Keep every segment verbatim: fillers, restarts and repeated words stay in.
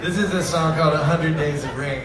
This is a song called A Hundred Days of Rain.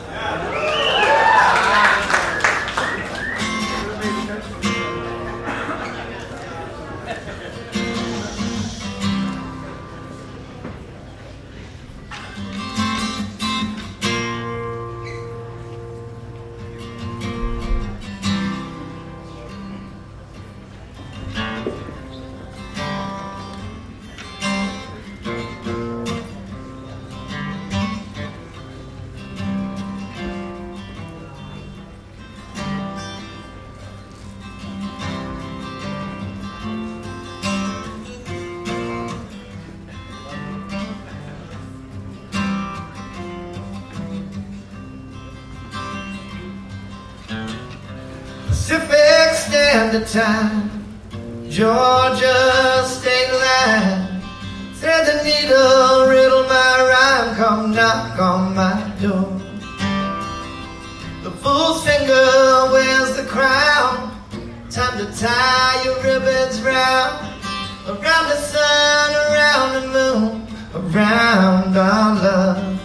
Pacific Standard Time, Georgia State Line, thread the needle, riddle my rhyme, come knock on my door. The fool's finger wears the crown, time to tie your ribbons round, around the sun, around the moon, around our love.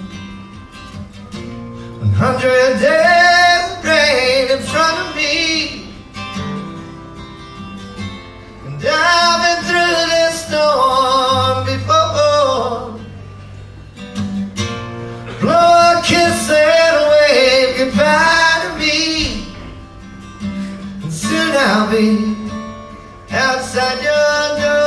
One hundred days of rain in front of me, and I've been through this storm before. Blow a kiss and wave goodbye to me, and soon I'll be outside your door.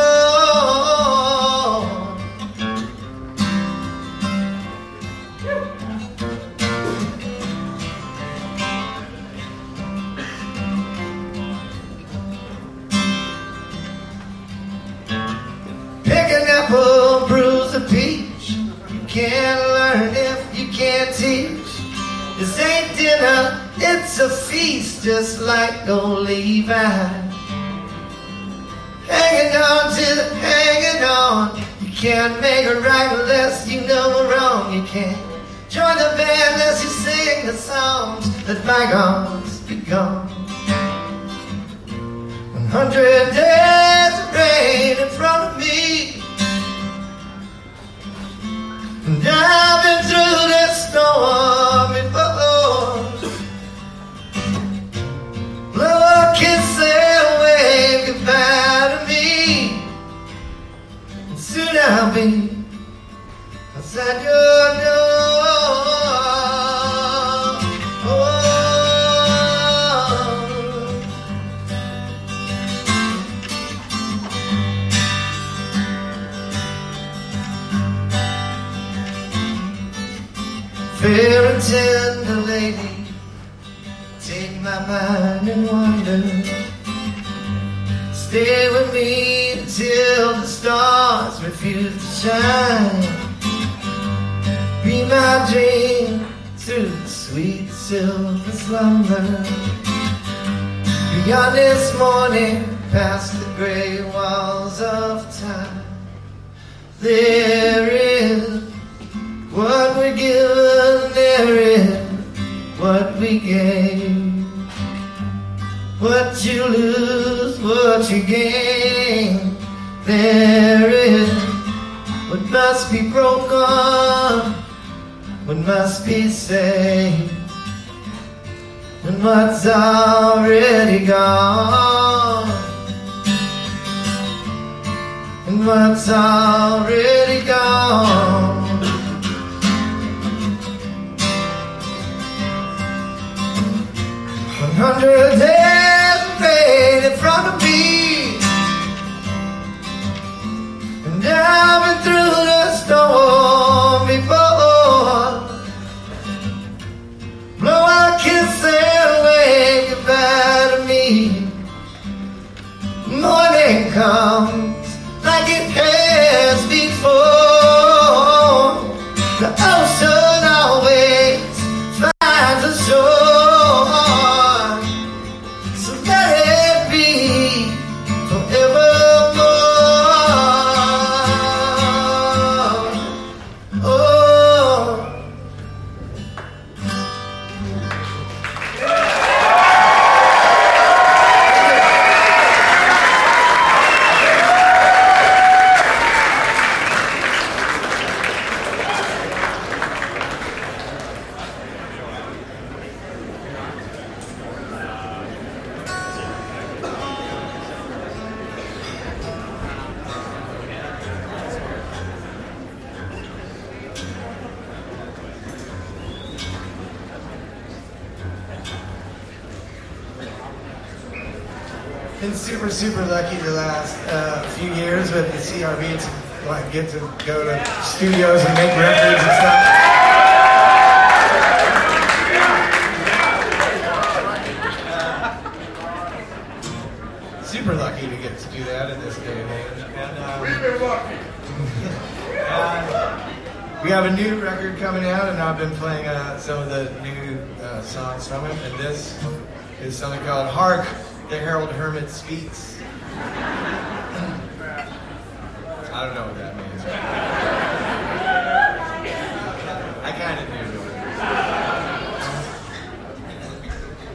Pick an apple, bruise a peach. You can't learn if you can't teach. This ain't dinner, it's a feast, just like old Levi. Hanging on to the hanging on. You can't make it right unless you know we're wrong. You can't join the band unless you sing the songs that bygones be gone. One hundred days of rain in front of me, and I've been through this storm before. Blow a kiss and wave goodbye to me, and soon I'll be outside your door. Oh. Fair and tender lady, take my mind and wonder. Stay with me until the stars refuse to shine. Be my dream through the sweet silver slumber. Beyond this morning, past the gray walls of time, there is what we're given, there is what we gain. What you lose, what you gain. There is what must be broken, what must be saved, and what's already gone, and what's already gone. One hundred days of rain in front of me, and I've been through the storm before. Blow a kiss and wave goodbye to me. Morning comes like it has before. The ocean always finds a shore. been super, super lucky the last uh, few years with the C R B to like get to go to studios and make records and stuff. Uh, super lucky to get to do that in this day and age. And, um, We've been lucky. uh, we have a new record coming out, and I've been playing uh, some of the new uh, songs from it. And this is something called "Hark, the Herald Hermit Speaks." I don't know what that means. I kind of do.